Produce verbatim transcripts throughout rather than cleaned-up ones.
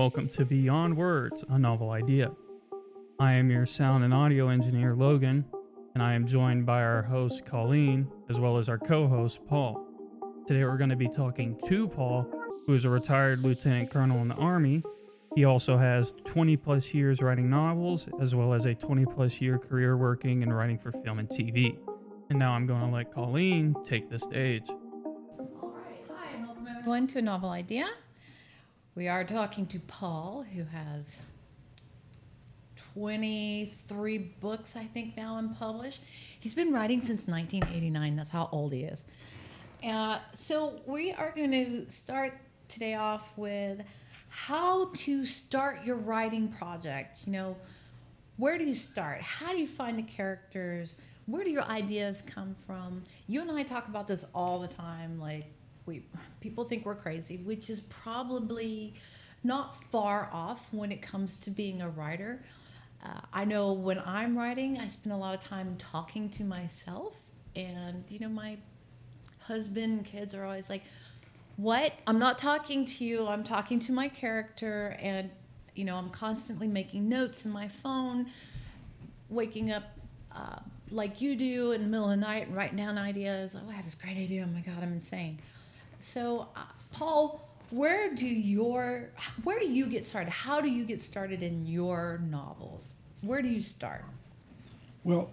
welcome to Beyond Words, a novel idea. I am your sound and audio engineer, Logan, and I am joined by our host, Colleen, as well as our co-host, Paul. Today we're going to be talking to Paul, who is a retired lieutenant colonel in the Army. He also has twenty plus years writing novels, as well as a twenty plus year career working and writing for film and T V. And now I'm going to let Colleen take the stage. All right, hi, and welcome everyone to A Novel Idea. We are talking to Paul, who has twenty-three books, I think, now unpublished. He's been writing since nineteen eighty-nine. That's how old he is. Uh, so we are going to start today off with how to start your writing project. You know, where do you start? How do you find the characters? Where do your ideas come from? You and I talk about this all the time. Like, we people think we're crazy, which is probably not far off when it comes to being a writer. Uh, I know when I'm writing, I spend a lot of time talking to myself, and you know, my husband and kids are always like, "What? I'm not talking to you. I'm talking to my character." And you know, I'm constantly making notes in my phone, waking up uh, like you do in the middle of the night and writing down ideas. Oh, I have this great idea. Oh my God, I'm insane. So, uh, Paul, where do your where do you get started? How do you get started in your novels? Where do you start? Well,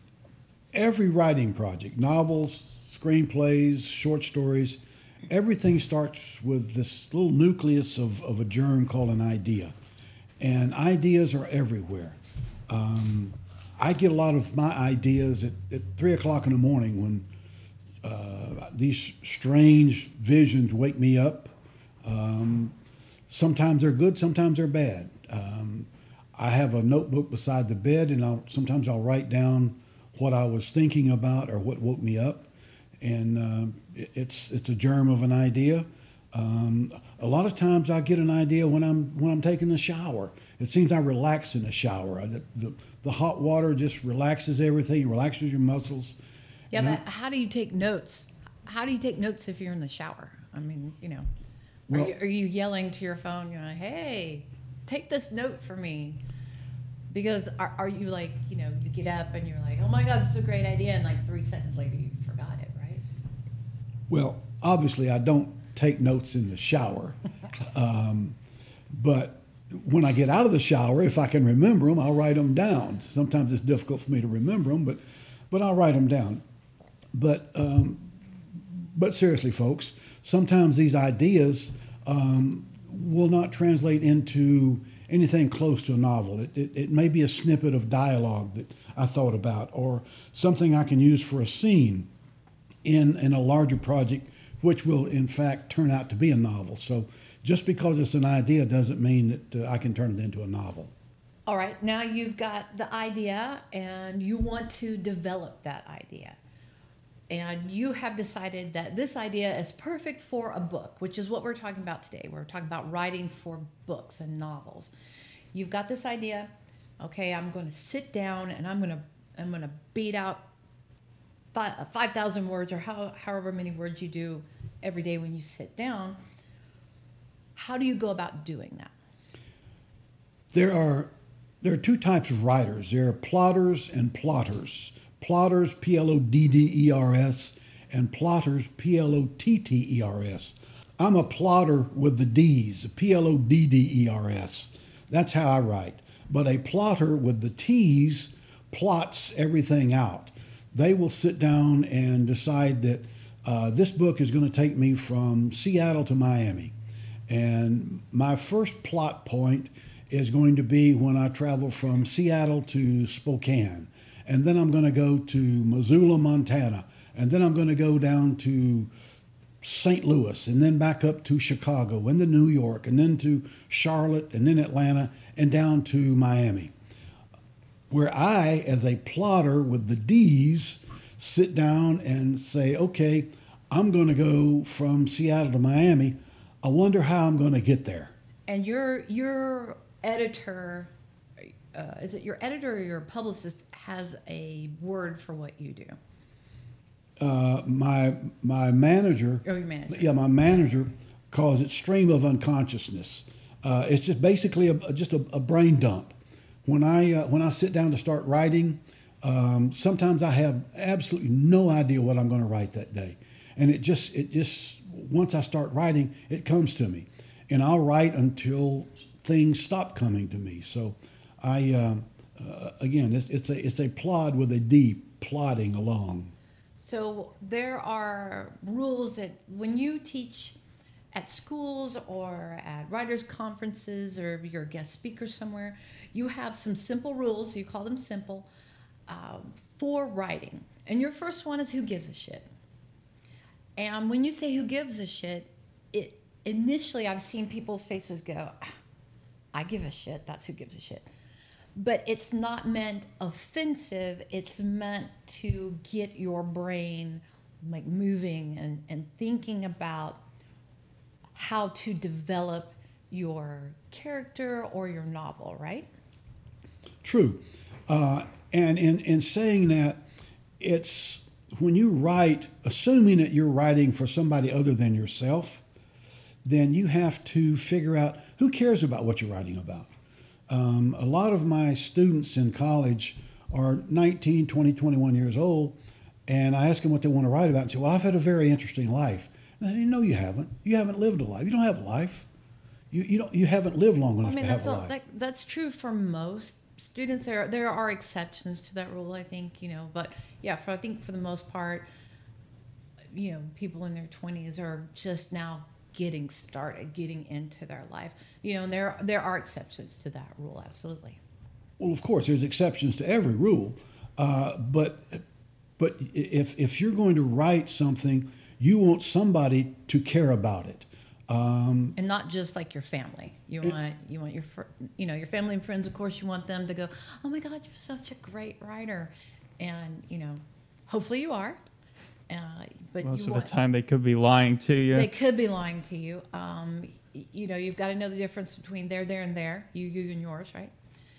every writing project, novels, screenplays, short stories, everything starts with this little nucleus of, of a germ called an idea. And ideas are everywhere. Um, I get a lot of my ideas at, at three o'clock in the morning when Uh, these strange visions wake me up. Um, sometimes they're good, sometimes they're bad. Um, I have a notebook beside the bed, and I'll, sometimes I'll write down what I was thinking about or what woke me up. And uh, it, it's it's a germ of an idea. Um, a lot of times I get an idea when I'm when I'm taking a shower. It seems I relax in the shower. The, the, the hot water just relaxes everything, relaxes your muscles. Yeah, but how do you take notes? How do you take notes if you're in the shower? I mean, you know, are, Well, you, are you yelling to your phone, you know, hey, take this note for me? Because are, are you like, you know, you get up and you're like, oh my God, this is a great idea. And like three seconds later, you forgot it, right? Well, obviously I don't take notes in the shower. um, but when I get out of the shower, if I can remember them, I'll write them down. Sometimes it's difficult for me to remember them, but, but I'll write them down. But um, but seriously, folks, sometimes these ideas um, will not translate into anything close to a novel. It, it, it may be a snippet of dialogue that I thought about, or something I can use for a scene in, in a larger project, which will in fact turn out to be a novel. So just because it's an idea doesn't mean that uh, I can turn it into a novel. All right, now you've got the idea and you want to develop that idea. And you have decided that this idea is perfect for a book, which is what we're talking about today. We're talking about writing for books and novels. You've got this idea. Okay, I'm going to sit down and I'm going to I'm going to beat out five thousand words or how, however many words you do every day when you sit down. How do you go about doing that? There are there are two types of writers. There are plotters and plotters. Plotters, P L O D D E R S, and plotters, P L O T T E R S. I'm a plotter with the D's, P L O D D E R S. That's how I write. But a plotter with the T's plots everything out. They will sit down and decide that uh, this book is going to take me from Seattle to Miami. And my first plot point is going to be when I travel from Seattle to Spokane. And then I'm going to go to Missoula, Montana. And then I'm going to go down to Saint Louis, and then back up to Chicago, and then New York, and then to Charlotte, and then Atlanta, and down to Miami. Where I, as a plotter with the D's, sit down and say, okay, I'm going to go from Seattle to Miami. I wonder how I'm going to get there. And your your editor, uh, is it your editor or your publicist has a word for what you do? Uh, my my manager. Oh, your manager. Yeah, my manager calls it stream of unconsciousness. Uh, it's just basically a, just a, a brain dump. When I uh, when I sit down to start writing, um, sometimes I have absolutely no idea what I'm going to write that day, and it just it just once I start writing, it comes to me, and I'll write until things stop coming to me. So, I uh, uh, again, it's it's a it's a plod with a D, plodding along. So there are rules that when you teach at schools or at writers' conferences or you're a guest speaker somewhere, you have some simple rules, you call them simple, um, for writing. And your first one is who gives a shit. And when you say who gives a shit, it initially I've seen people's faces go, I give a shit, that's who gives a shit. But it's not meant offensive. It's meant to get your brain like moving and, and thinking about how to develop your character or your novel, right? True. Uh, and in, in saying that, it's when you write, assuming that you're writing for somebody other than yourself, then you have to figure out who cares about what you're writing about. Um, a lot of my students in college are nineteen, twenty, twenty-one years old, and I ask them what they want to write about and say, well, I've had a very interesting life. And I say, no, you haven't. You haven't lived a life. You don't have a life. You, you, don't, you haven't lived long enough I mean, to that's have a all, life. that, that's true for most students. There, there are exceptions to that rule, I think, you know, but yeah, for, I think for the most part, you know, people in their twenties are just now getting started, getting into their life. You know, and there there are exceptions to that rule, absolutely. Well, of course, there's exceptions to every rule, uh, but but if if you're going to write something, you want somebody to care about it, um, and not just like your family. You it, want you want your fr- you know your family and friends. Of course, you want them to go, oh my God, you're such a great writer, and you know, hopefully you are. Uh, but Most you of want, the time, they could be lying to you. They could be lying to you. Um, y- you know, you've got to know the difference between there, there, and there. You, you, and yours, right?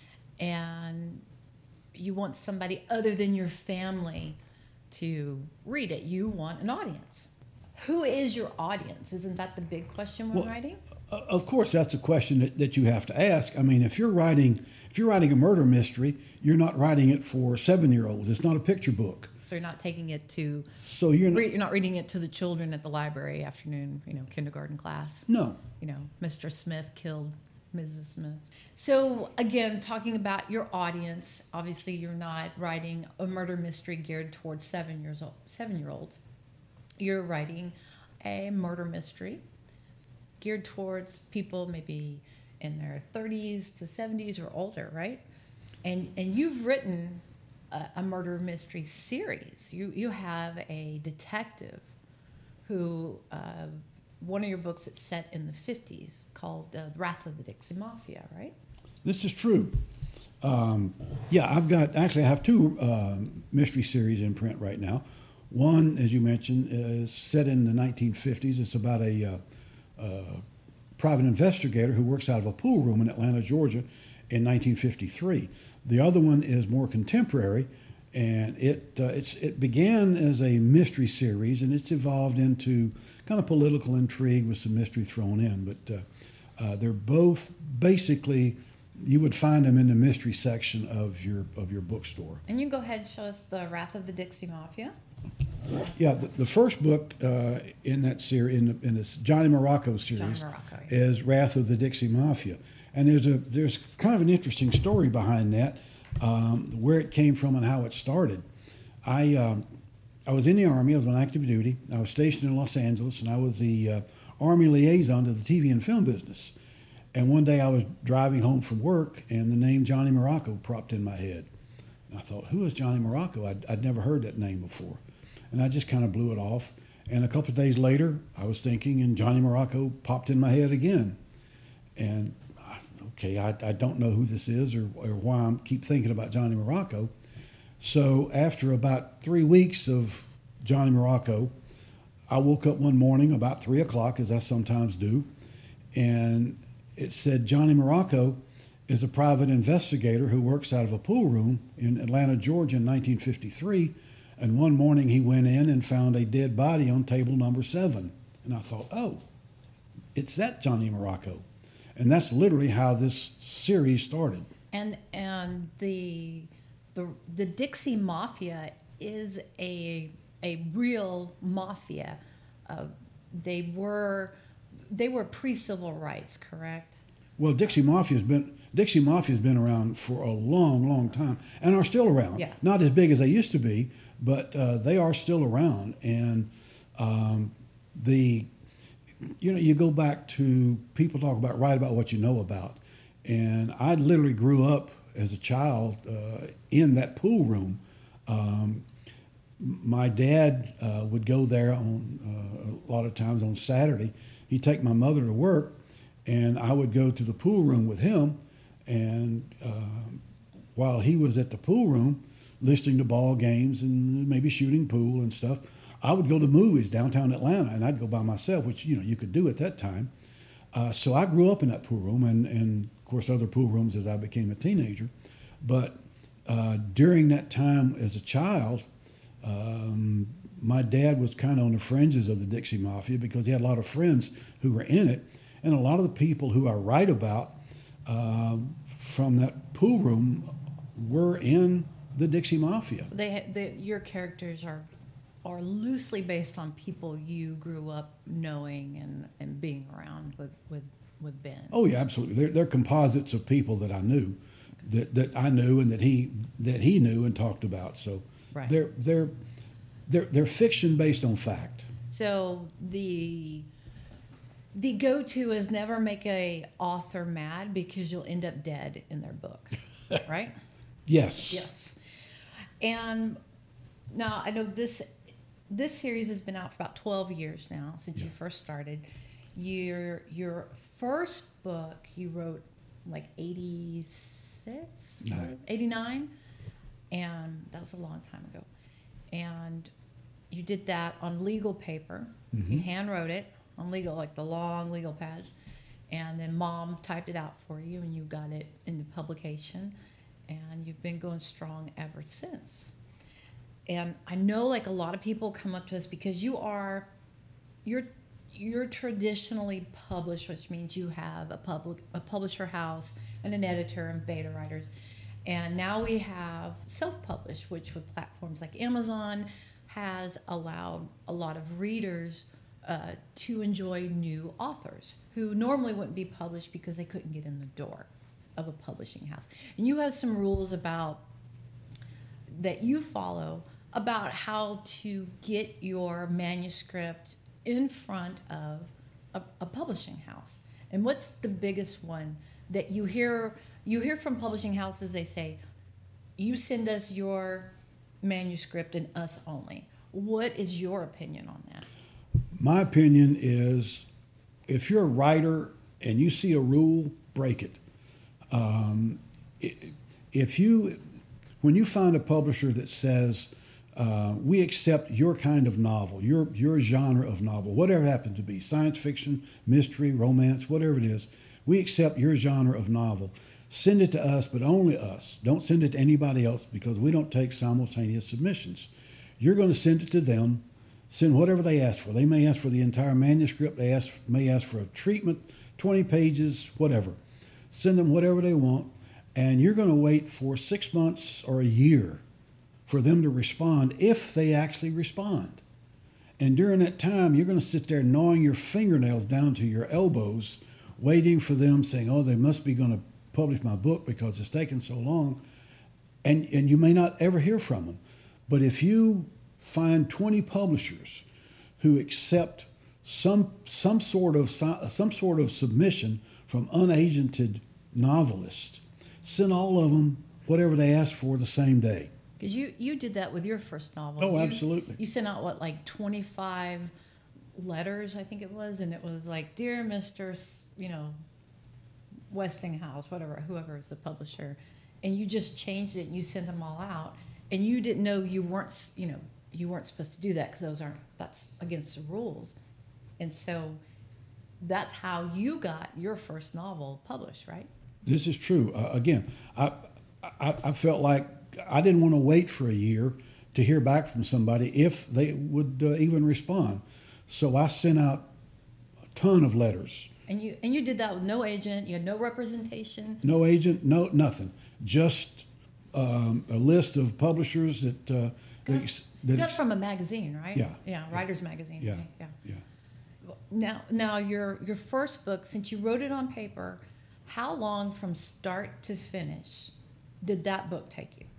And you want somebody other than your family to read it. You want an audience. Who is your audience? Isn't that the big question when well, writing? uh, Of course, that's a question that, that you have to ask. I mean, if you're writing if you're writing a murder mystery, you're not writing it for seven-year-olds. It's not a picture book. So you're not taking it to, So you're not, re- you're not reading it to the children at the library afternoon, you know, kindergarten class. no. You know, Mister Smith killed Missus Smith. So again, talking about your audience, obviously you're not writing a murder mystery geared towards seven years old, seven-year-olds. You're writing a murder mystery geared towards people maybe in their thirties to seventies or older, right? And and you've written a, a murder mystery series. You you have a detective who uh, one of your books that's set in the fifties called uh, Wrath of the Dixie Mafia, right? This is true. Um, yeah, I've got actually I have two um, mystery series in print right now. One, as you mentioned, is set in the nineteen fifties. It's about a uh, uh, private investigator who works out of a pool room in Atlanta, Georgia, in nineteen fifty-three. The other one is more contemporary, and it uh, it's it began as a mystery series, and it's evolved into kind of political intrigue with some mystery thrown in. But uh, uh, they're both basically, you would find them in the mystery section of your of your bookstore. And you can go ahead and show us the Wrath of the Dixie Mafia. Yeah, the, the first book uh, in that series, in, the, in this Johnny Morocco series, Johnny Morocco, yeah. is Wrath of the Dixie Mafia, and there's a there's kind of an interesting story behind that, um, where it came from and how it started. I um, I was in the Army. I was on active duty. I was stationed in Los Angeles, and I was the uh, Army liaison to the T V and film business. And one day I was driving home from work, and the name Johnny Morocco popped in my head. And I thought, who is Johnny Morocco? I'd, I'd never heard that name before. And I just kind of blew it off. And a couple of days later, I was thinking, and Johnny Morocco popped in my head again. And I thought, okay, I, I don't know who this is or, or why I keep thinking about Johnny Morocco. So after about three weeks of Johnny Morocco, I woke up one morning about three o'clock, as I sometimes do, and it said Johnny Morocco is a private investigator who works out of a pool room in Atlanta, Georgia in nineteen fifty-three. And one morning he went in and found a dead body on table number seven. And I thought, oh, it's that Johnny Morocco. And that's literally how this series started. And and the the the Dixie Mafia is a a real mafia. Uh, they were they were pre-civil rights, correct? Well, Dixie Mafia's been Dixie Mafia's been around for a long, long time, and are still around. Yeah. Not as big as they used to be, but uh, they are still around. And um, the, you know, you go back to people talk about write about what you know about, and I literally grew up as a child uh, in that pool room. Um, my dad uh, would go there on uh, a lot of times on Saturday. He'd take my mother to work, and I would go to the pool room with him. And uh, while he was at the pool room, listening to ball games and maybe shooting pool and stuff, I would go to movies downtown Atlanta, and I'd go by myself, which you know you could do at that time. Uh, so I grew up in that pool room, and, and of course other pool rooms as I became a teenager. But uh, during that time as a child, um, my dad was kind of on the fringes of the Dixie Mafia because he had a lot of friends who were in it. And a lot of the people who I write about uh, from that pool room were in the Dixie Mafia. So they, they your characters are are loosely based on people you grew up knowing and, and being around with, with, with Ben. Oh yeah, absolutely. They're, they're composites of people that I knew, that, that I knew and that he that he knew and talked about. So Right. they're they're they're they're fiction based on fact. So the the go-to is never make a author mad because you'll end up dead in their book, right? Yes. Yes. And now I know this this series has been out for about twelve years now since Yeah. you first started. Your your first book you wrote like eighty-six, Nine. eighty-nine, and that was a long time ago. And you did that on legal paper. Mm-hmm. You hand wrote it on legal, like the long legal pads, and then Mom typed it out for you, and you got it into publication, and you've been going strong ever since. And I know, like, a lot of people come up to us because you are, you're, you're traditionally published, which means you have a public, a publisher house and an editor and beta writers. And now we have self-published, which with platforms like Amazon has allowed a lot of readers uh, to enjoy new authors who normally wouldn't be published because they couldn't get in the door of a publishing house. And you have some rules about that you follow about how to get your manuscript in front of a, a publishing house. And what's the biggest one that you hear you hear from publishing houses? They say, you send us your manuscript and us only. What is your opinion on that? My opinion is, if you're a writer and you see a rule, break it. Um, if you, when you find a publisher that says, uh, we accept your kind of novel, your your genre of novel, whatever it happens to be, science fiction, mystery, romance, whatever it is, we accept your genre of novel. Send it to us, but only us. Don't send it to anybody else because we don't take simultaneous submissions. You're going to send it to them. Send whatever they ask for. They may ask for the entire manuscript. They ask, may ask for a treatment, twenty pages, whatever. Send them whatever they want, and you're going to wait for six months or a year for them to respond if they actually respond. And during that time, you're going to sit there gnawing your fingernails down to your elbows, waiting for them, saying, oh, they must be going to publish my book because it's taken so long. And, and you may not ever hear from them. But if you find twenty publishers who accept some some sort of some sort of submission from unagented novelists, send all of them whatever they ask for the same day. Because you, you did that with your first novel. Oh, You- absolutely. You sent out, what, like twenty-five letters, I think it was, and it was like, Dear Mister S- you know, Westinghouse, whatever, whoever is the publisher, and you just changed it and you sent them all out, and you didn't know you weren't, s- you know, you weren't supposed to do that because those aren't, that's against the rules. And so that's how you got your first novel published, right? This is true. Uh, again, I, I I felt like I didn't want to wait for a year to hear back from somebody if they would uh, even respond. So I sent out a ton of letters And you and you did that with no agent. You had no representation. No agent, no nothing. Just um, a list of publishers that uh, that, ex- You that got it ex- from a magazine, right? Yeah. Yeah, Writers Magazine. yeah, Okay, yeah. yeah. Now, now your your first book, since you wrote it on paper, how long from start to finish did that book take you?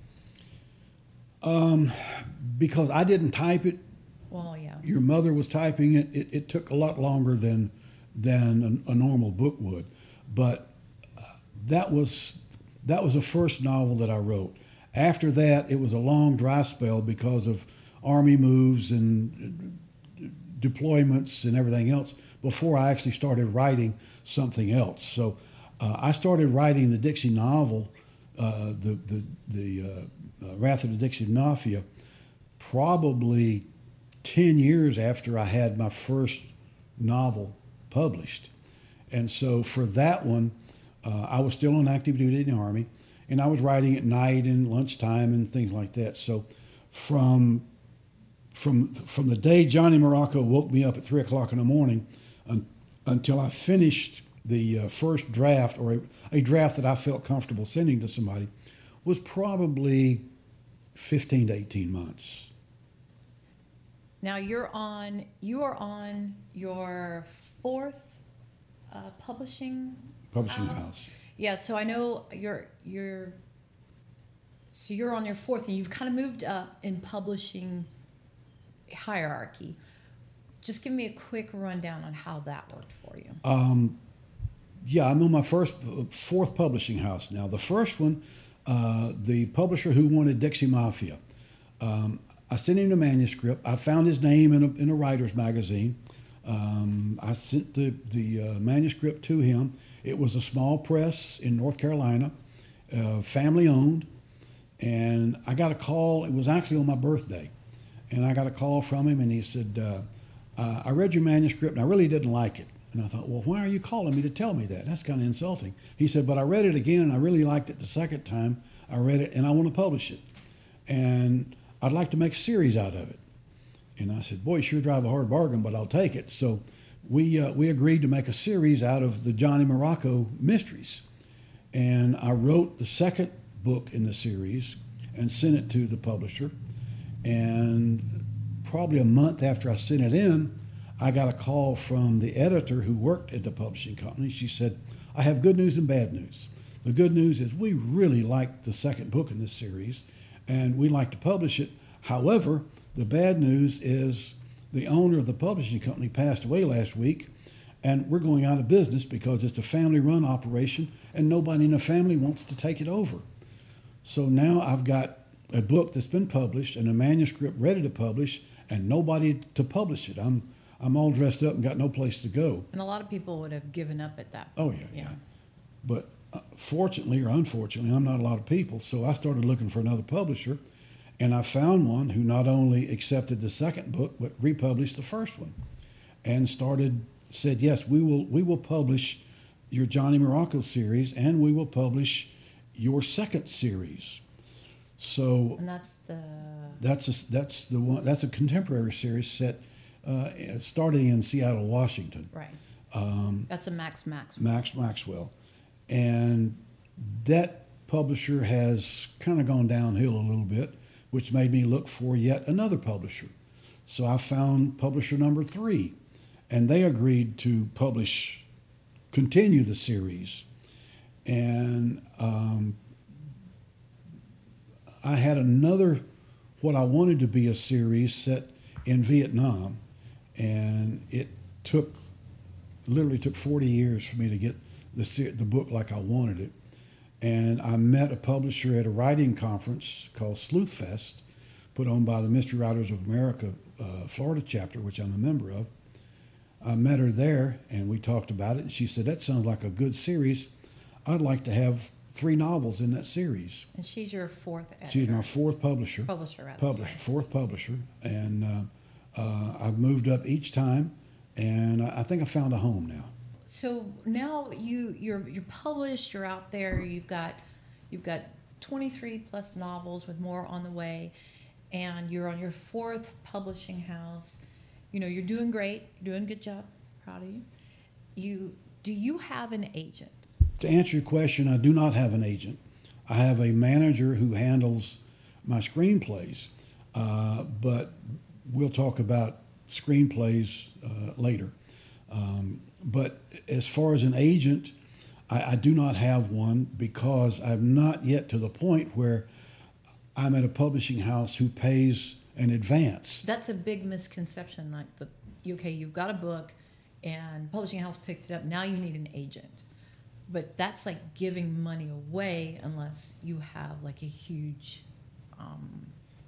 Um, because I didn't type it. Well, yeah. Your mother was typing it. It, it took a lot longer than than a, a normal book would, but uh, that was that was the first novel that I wrote. After that, it was a long dry spell because of Army moves and deployments and everything else before I actually started writing something else. So uh, I started writing the Dixie novel, uh, the the the uh, uh, Wrath of the Dixie Mafia, probably ten years after I had my first novel published. And so for that one, uh, I was still on active duty in the Army, and I was writing at night and lunchtime and things like that. So from from from the day Johnny Morocco woke me up at three o'clock in the morning un, until I finished the uh, first draft, or a, a draft that I felt comfortable sending to somebody, was probably fifteen to eighteen months. Now you're on. You are on your fourth uh, publishing Publishing house. house. Yeah. So I know you're you're. So you're on your fourth, and you've kind of moved up in publishing hierarchy. Just give me a quick rundown on how that worked for you. Um, yeah, I'm on my first, fourth publishing house now. The first one, uh, the publisher who wanted Dixie Mafia. Um, I sent him the manuscript. I found his name in a, in a writer's magazine. Um, I sent the, the uh, manuscript to him. It was a small press in North Carolina, uh, family owned. And I got a call. It was actually on my birthday. And I got a call from him, and he said, uh, uh, I read your manuscript, and I really didn't like it. And I thought, well, why are you calling me to tell me that? That's kind of insulting. He said, but I read it again, and I really liked it the second time I read it, and I want to publish it. And I'd like to make a series out of it. And I said, boy, you sure drive a hard bargain, but I'll take it. So we, uh, we agreed to make a series out of the Johnny Morocco mysteries. And I wrote the second book in the series and sent it to the publisher. And probably a month after I sent it in, I got a call from the editor who worked at the publishing company. She said, I have good news and bad news. The good news is we really like the second book in this series, and we like to publish it. However, the bad news is the owner of the publishing company passed away last week, and we're going out of business because it's a family-run operation, and nobody in the family wants to take it over. So now I've got a book that's been published and a manuscript ready to publish, and nobody to publish it. I'm I'm all dressed up and got no place to go. And a lot of people would have given up at that Oh point. yeah, yeah. But uh, fortunately or unfortunately, I'm not a lot of people, so I started looking for another publisher, and I found one who not only accepted the second book but republished the first one, and started said yes, we will we will publish your Johnny Morocco series, and we will publish your second series. So And that's the that's a, that's the one that's a contemporary series set uh, starting in Seattle, Washington. right. Um, That's a Max Max. Max Maxwell, and that publisher has kind of gone downhill a little bit, which made me look for yet another publisher. So I found publisher number three, and they agreed to publish, continue the series, and um, I had another, what I wanted to be a series set in Vietnam, and it took, literally took forty years for me to get the se- the book like I wanted it. And I met a publisher at a writing conference called Sleuth Fest, put on by the Mystery Writers of America uh, Florida chapter, which I'm a member of. I met her there, and we talked about it, and she said, that sounds like a good series. I'd like to have three novels in that series. And she's your fourth editor. She's my fourth publisher. Publisher, rather. Publisher, Right. fourth publisher, and uh, uh, I've moved up each time, and I I think I found a home now. So now you you're you're published. You're out there. You've got you've got twenty-three plus novels with more on the way, and you're on your fourth publishing house. You know you're doing great. You're doing a good job. Proud of you. You do you have an agent? To answer your question, I do not have an agent. I have a manager who handles my screenplays, uh, but we'll talk about screenplays uh, later. Um, but as far as an agent, I, I do not have one because I'm not yet to the point where I'm at a publishing house who pays an advance. That's a big misconception. Like the okay, you've got a book, and publishing house picked it up. Now you need an agent, but that's like giving money away unless you have like a huge, um,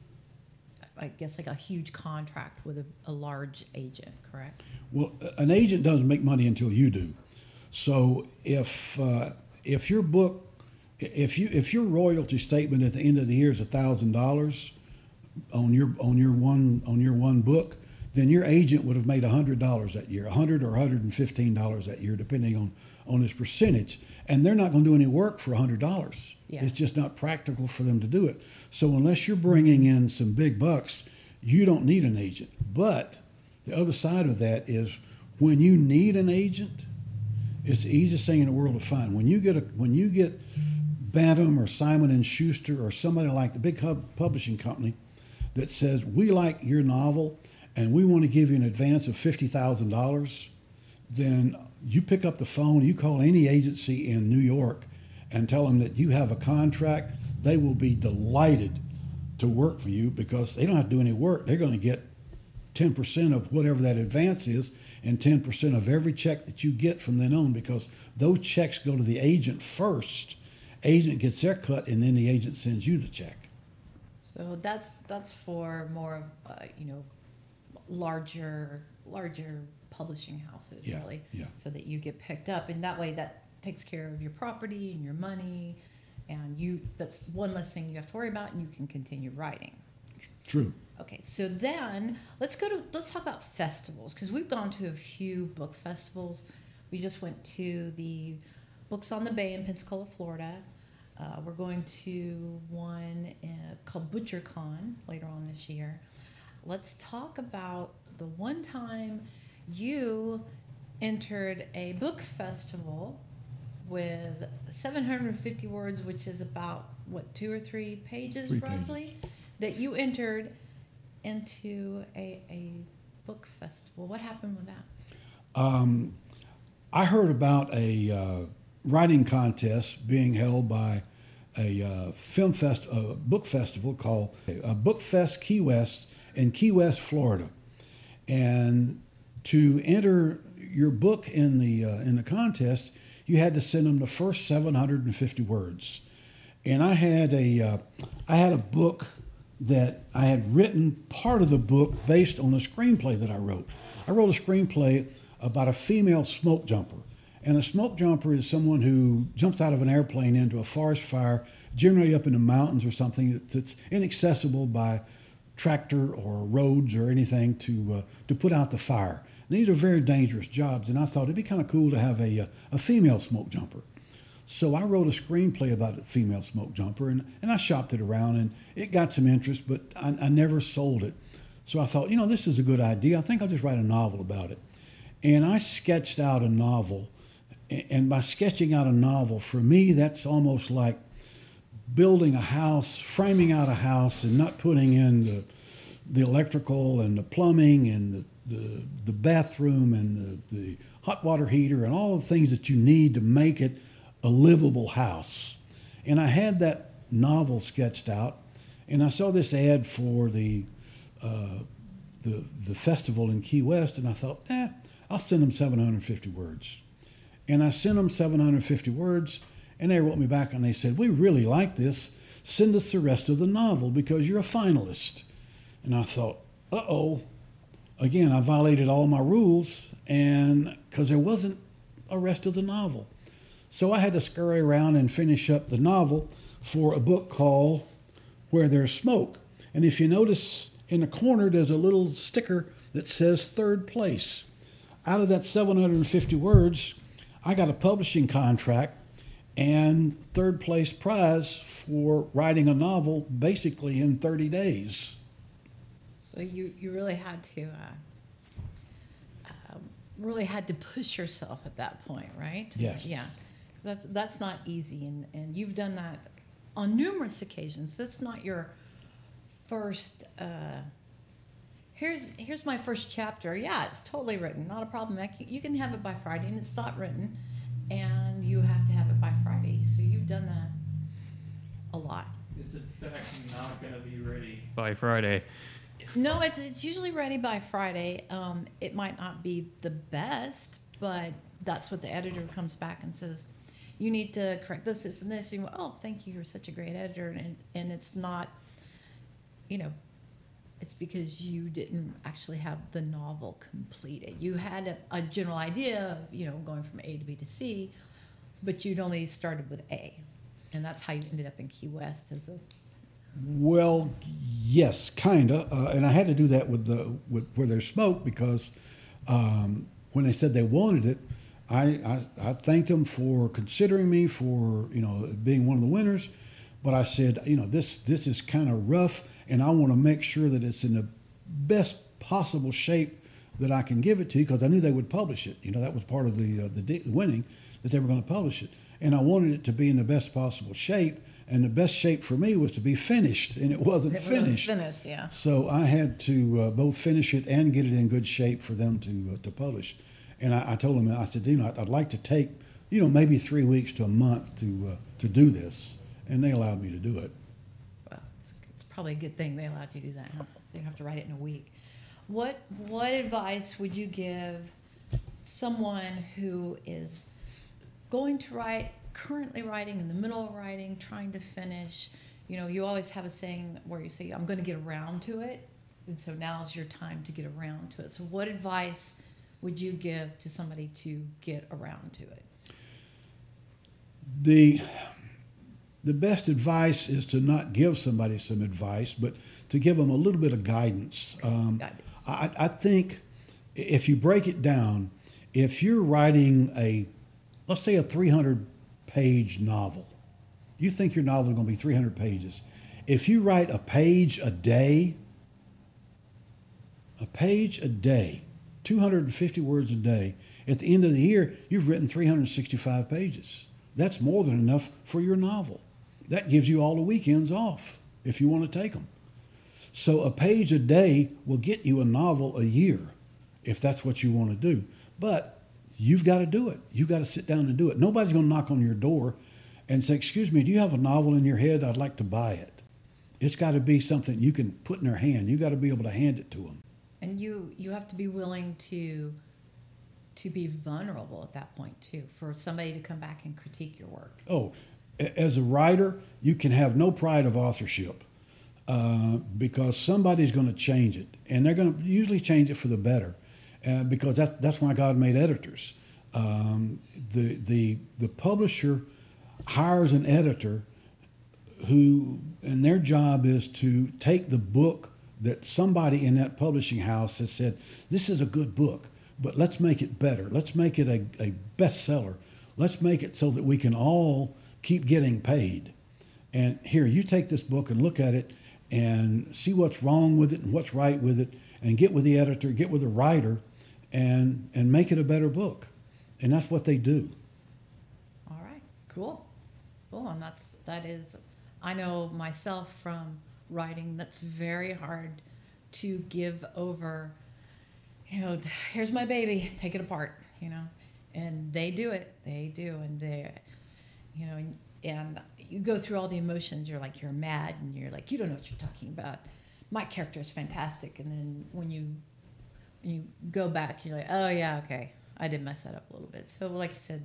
I guess like a huge contract with a, a large agent. Correct? Well, an agent doesn't make money until you do. So if uh, if your book, if you if your royalty statement at the end of the year is a thousand dollars on your on your one on your one book, then your agent would have made a hundred dollars that year, a hundred or a hundred and fifteen dollars that year, depending on on his percentage. And they're not going to do any work for a hundred dollars. Yeah. It's just not practical for them to do it. So unless you're bringing in some big bucks, you don't need an agent. But the other side of that is when you need an agent, it's the easiest thing in the world to find. When you get a when you get Bantam or Simon and Schuster or somebody like the big hub publishing company that says, we like your novel and we want to give you an advance of fifty thousand dollars, then you pick up the phone, you call any agency in New York and tell them that you have a contract. They will be delighted to work for you because they don't have to do any work. They're going to get ten percent of whatever that advance is and ten percent of every check that you get from then on, because those checks go to the agent first. Agent gets their cut and then the agent sends you the check. So that's that's for more of uh, you know larger larger publishing houses, Yeah, really, yeah. so that you get picked up, and that way that takes care of your property and your money, and you that's one less thing you have to worry about, and you can continue writing. True. Okay, so then let's go to let's talk about festivals, because we've gone to a few book festivals. We just went to the Books on the Bay in Pensacola, Florida. Uh, we're going to one uh, called ButcherCon later on this year. Let's talk about the one time you entered a book festival with seven hundred fifty words, which is about, what, two or three pages Three roughly, pages. that you entered into a, a book festival. What happened with that? Um, I heard about a uh, writing contest being held by a uh, film fest, a book festival called uh, Book Fest Key West in Key West, Florida, and to enter your book in the uh, in the contest, you had to send them the first seven hundred fifty words. And I had a uh, I had a book that I had written part of the book based on a screenplay that I wrote. I wrote a screenplay about a female smoke jumper. And a smoke jumper is someone who jumps out of an airplane into a forest fire, generally up in the mountains or something that's inaccessible by tractor or roads or anything to uh, to put out the fire. And these are very dangerous jobs, and I thought it'd be kind of cool to have a, a female smoke jumper. So I wrote a screenplay about a female smoke jumper, and, and I shopped it around, and it got some interest, but I, I never sold it. So I thought, you know, this is a good idea. I think I'll just write a novel about it. And I sketched out a novel. And by sketching out a novel, for me, that's almost like building a house, framing out a house, and not putting in the, the electrical and the plumbing and the, the, the bathroom and the, the hot water heater and all the things that you need to make it a livable house. And I had that novel sketched out, and I saw this ad for the uh, the the festival in Key West, and I thought, eh, I'll send them seven hundred fifty words. And I sent them seven hundred fifty words, and they wrote me back and they said, we really like this. Send us the rest of the novel because you're a finalist. And I thought, uh-oh. Again, I violated all my rules, and because there wasn't a rest of the novel. So I had to scurry around and finish up the novel for a book called Where There's Smoke. And if you notice in the corner, there's a little sticker that says third place. Out of that seven hundred fifty words, I got a publishing contract and third place prize for writing a novel basically in thirty days. So you, you really had to uh, uh, really had to push yourself at that point, right? Yes. Yeah. That's that's not easy, and and you've done that on numerous occasions. That's not your first. Uh, here's here's my first chapter. Yeah, it's totally written, not a problem. I can- You can have it by Friday, and it's not written, and you have to have it by Friday. So you've done that a lot. It's in fact not going to be ready by Friday. No, it's it's usually ready by Friday. Um, it might not be the best, but that's what the editor comes back and says. You need to correct this, this, and this. You go, oh, thank you. You're such a great editor, and and it's not, you know, it's because you didn't actually have the novel completed. You had a, a general idea of, you know, going from A to B to C, but you'd only started with A, and that's how you ended up in Key West as a. Well, yes, kinda, uh, and I had to do that with the with Where There's Smoke because um, when they said they wanted it, I, I I thanked them for considering me for you know being one of the winners, but I said you know this this is kind of rough, and I want to make sure that it's in the best possible shape that I can give it to you because I knew they would publish it. You know that was part of the uh, the de- winning that they were going to publish it, and I wanted it to be in the best possible shape. And the best shape for me was to be finished, and it wasn't It wasn't finished. finished, yeah. So I had to uh, both finish it and get it in good shape for them to uh, to publish. And I, I told them, I said, you know, I'd, I'd like to take, you know, maybe three weeks to a month to uh, to do this, and they allowed me to do it. Well, it's, it's probably a good thing they allowed you to do that. Huh? They don't have to write it in a week. What what advice would you give someone who is going to write, currently writing, in the middle of writing, trying to finish? You know, you always have a saying where you say, I'm going to get around to it. And so now's your time to get around to it. So what advice would you give to somebody to get around to it? The the best advice is to not give somebody some advice, but to give them a little bit of guidance. Um, Guidance. I, I think if you break it down, if you're writing a, let's say a three hundred page novel, you think your novel is going to be three hundred pages. If you write a page a day, a page a day, two hundred fifty words a day, at the end of the year, you've written three hundred sixty-five pages. That's more than enough for your novel. That gives you all the weekends off if you want to take them. So a page a day will get you a novel a year if that's what you want to do. But you've got to do it. You've got to sit down and do it. Nobody's going to knock on your door and say, excuse me, do you have a novel in your head? I'd like to buy it. It's got to be something you can put in their hand. You've got to be able to hand it to them. And you you have to be willing to to be vulnerable at that point too, for somebody to come back and critique your work. Oh, a- as a writer, you can have no pride of authorship uh, because somebody's going to change it, and they're going to usually change it for the better, uh, because that's that's why God made editors. Um, the the the publisher hires an editor who, and their job is to take the book that somebody in that publishing house has said, this is a good book, but let's make it better. Let's make it a, a bestseller. Let's make it so that we can all keep getting paid. And here, you take this book and look at it and see what's wrong with it and what's right with it, and get with the editor, get with the writer, and and make it a better book. And that's what they do. All right, cool, cool. And that's that is, I know myself from writing, that's very hard to give over. You know, here's my baby, take it apart. You know, and they do it. They do, and they, you know, and, and you go through all the emotions. You're like, you're mad, and you're like, you don't know what you're talking about. My character is fantastic, and then when you when you go back, you're like, oh yeah, okay, I did mess that up a little bit. So, like you said,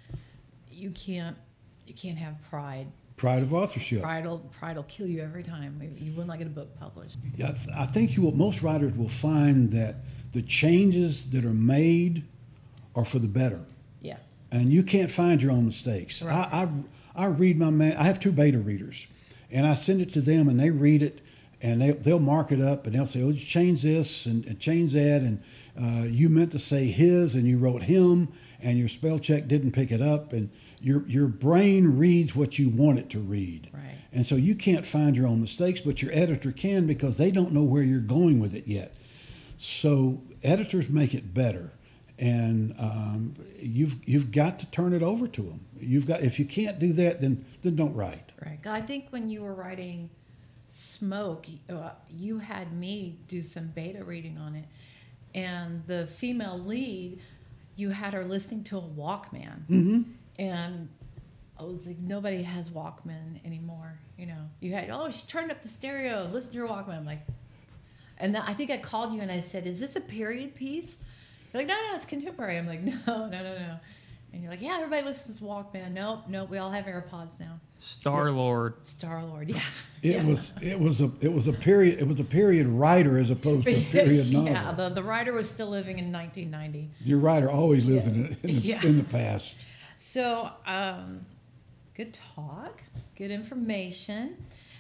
you can't you can't have pride. Pride of authorship. Pride will pride will kill you every time. You will not get a book published. I, th- I think you will, most writers will find that the changes that are made are for the better, Yeah. and you can't find your own mistakes. Right. I, I I read my man. I have two beta readers, and I send it to them, and they read it, and they they'll mark it up, and they'll say, "Oh, just change this and, and change that," and uh, you meant to say his, and you wrote him, and your spell check didn't pick it up, and your your brain reads what you want it to read. Right. And so you can't find your own mistakes, but your editor can, because they don't know where you're going with it yet. So editors make it better. and um, you've you've got to turn it over to them. You've got if you can't do that, then then don't write. Right. I think when you were writing Smoke, uh, you had me do some beta reading on it, and the female lead, you had her listening to a Walkman, Mm-hmm. and I was like, nobody has Walkman anymore. You know, you had, oh, she turned up the stereo, listen to her Walkman. I'm like, and then I think I called you and I said, is this a period piece? You're like, no, no, it's contemporary. I'm like, no, no, no, no. And you're like, yeah, everybody listens to Walkman. Nope, nope, we all have AirPods now. Star Lord. Star Lord, yeah. It yeah. was it was a it was a period it was a period writer as opposed to a period novel. Yeah, the, the writer was still living in nineteen ninety. Your writer always lives Yeah. in, in, the, Yeah. in the past. So, um, good talk, good information,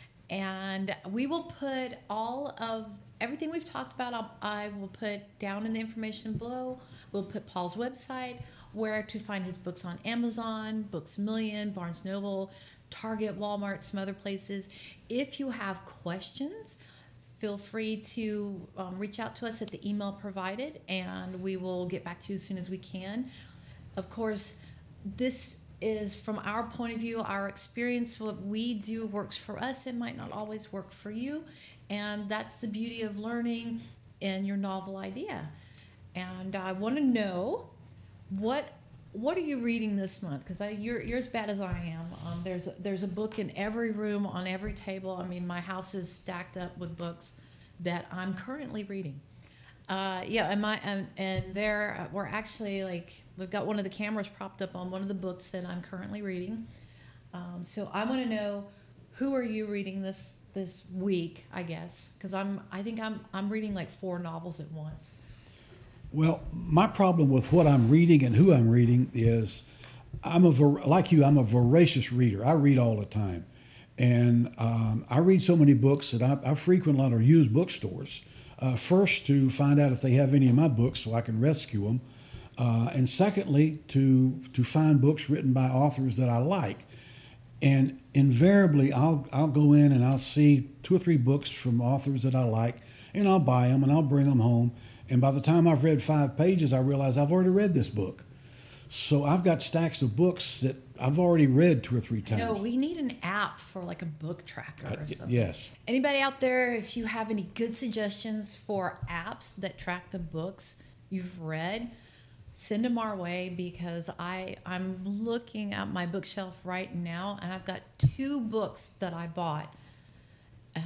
and we will put all of everything we've talked about. I'll, I will put down in the information below. We'll put Paul's website, where to find his books on Amazon, Books a Million, Barnes and Noble, Target, Walmart, some other places. If you have questions, feel free to um, reach out to us at the email provided, and we will get back to you as soon as we can. Of course, this is from our point of view, our experience. What we do works for us. It might not always work for you, and that's the beauty of learning and your novel idea. And I want to know what what are you reading this month? Because you're you're as bad as I am. Um, there's there's a book in every room, on every table. I mean, my house is stacked up with books that I'm currently reading. Uh, yeah, and my and, and there we're actually like we've got one of the cameras propped up on one of the books that I'm currently reading. Um, so I want to know, who are you reading this this week? I guess because I'm I think I'm I'm reading like four novels at once. Well, my problem with what I'm reading and who I'm reading is I'm a vor- like you. I'm a voracious reader. I read all the time, and um, I read so many books that I, I frequent a lot of used bookstores. Uh, first, to find out if they have any of my books so I can rescue them, uh, and secondly, to to find books written by authors that I like. And invariably, I'll I'll go in and I'll see two or three books from authors that I like, and I'll buy them and I'll bring them home. And by the time I've read five pages, I realize I've already read this book. So I've got stacks of books that I've already read two or three times. No, we need an app for like a book tracker or Uh, y- something. yes. Anybody out there, if you have any good suggestions for apps that track the books you've read, send them our way, because I, I'm looking at my bookshelf right now, and I've got two books that I bought. Uh,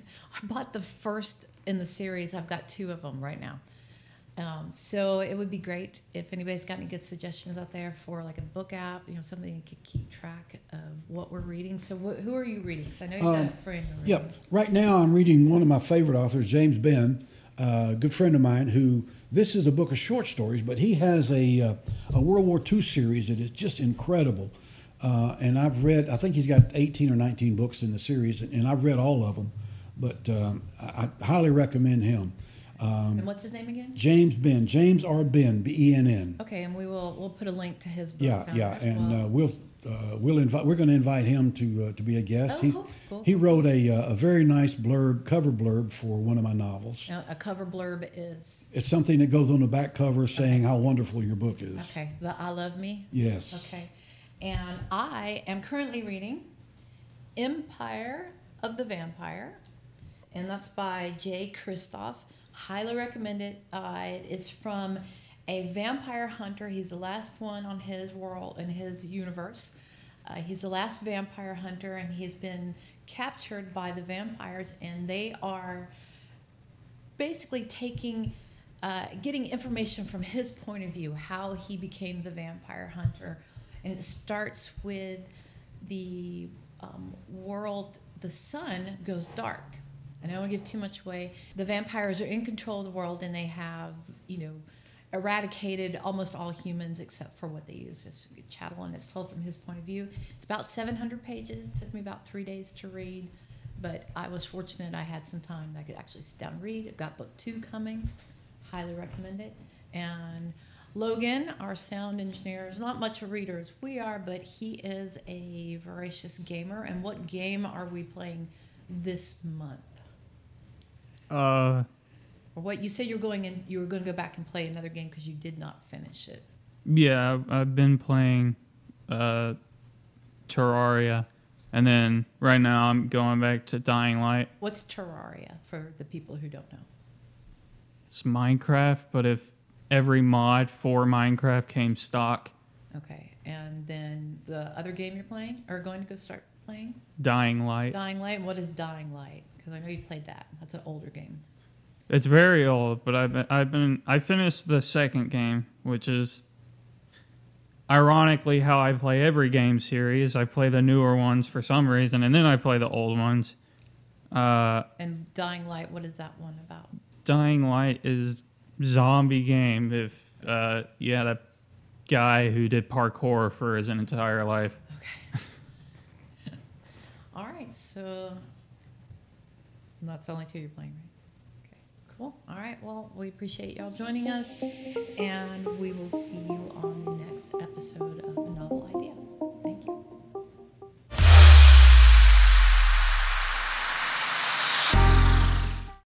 I bought the first in the series. I've got two of them right now. Um, so it would be great if anybody's got any good suggestions out there for like a book app, you know, something you could keep track of what we're reading. So wh- who are you reading? Because I know you've got Um, a friend. you're Yeah, reading. right now I'm reading one of my favorite authors, James Benn, a good friend of mine, who, this is a book of short stories, but he has a, uh, a World War Two series that is just incredible. Uh, and I've read, I think he's got eighteen or nineteen books in the series, and I've read all of them. But um, I, I highly recommend him. Um, And what's his name again? James Benn, James R. Benn, B E N N. Okay, and we will we'll put a link to his book. Yeah, down yeah, there as and well. uh, we'll uh, we'll invite. We're going to invite him to uh, to be a guest. Oh, He's- cool, cool. He wrote a uh, a very nice blurb, cover blurb for one of my novels. Now, a cover blurb is It's something that goes on the back cover saying how wonderful your book is. okay. The I Love Me. Yes. Okay, and I am currently reading Empire of the Vampire, and that's by Jay Kristoff. Highly recommend it. Uh, it's from a vampire hunter. He's the last one on his world, in his universe. Uh, he's the last vampire hunter, and he's been captured by the vampires, and they are basically taking, uh, getting information from his point of view, how he became the vampire hunter. And it starts with the um, world, the sun goes dark. I don't want to give too much away. The vampires are in control of the world, and they have, you know, eradicated almost all humans except for what they use as chattel, and it's told from his point of view. It's about seven hundred pages. It took me about three days to read, but I was fortunate I had some time that I could actually sit down and read. I've got book two coming. Highly recommend it. And Logan, our sound engineer, is not much a reader as we are, but he is a voracious gamer. And what game are we playing this month? Uh, Or what you said you're going in, you were going to go back and play another game because you did not finish it. Yeah, I've, I've been playing uh, Terraria, and then right now I'm going back to Dying Light. What's Terraria for the people who don't know? It's Minecraft, but if every mod for Minecraft came stock, Okay, and then the other game you're playing, or going to go start playing? Dying Light. Dying Light. And what is Dying Light? Because I know you played that. That's an older game. It's very old, but I've been, I've been I finished the second game, which is ironically how I play every game series. I play the newer ones for some reason, and then I play the old ones. Uh, And Dying Light, what is that one about? Dying Light is zombie game. If uh, you had a guy who did parkour for his entire life. Okay. All right, so that's the only two you're playing, right? Okay, cool. All right, well, we appreciate y'all joining us, and we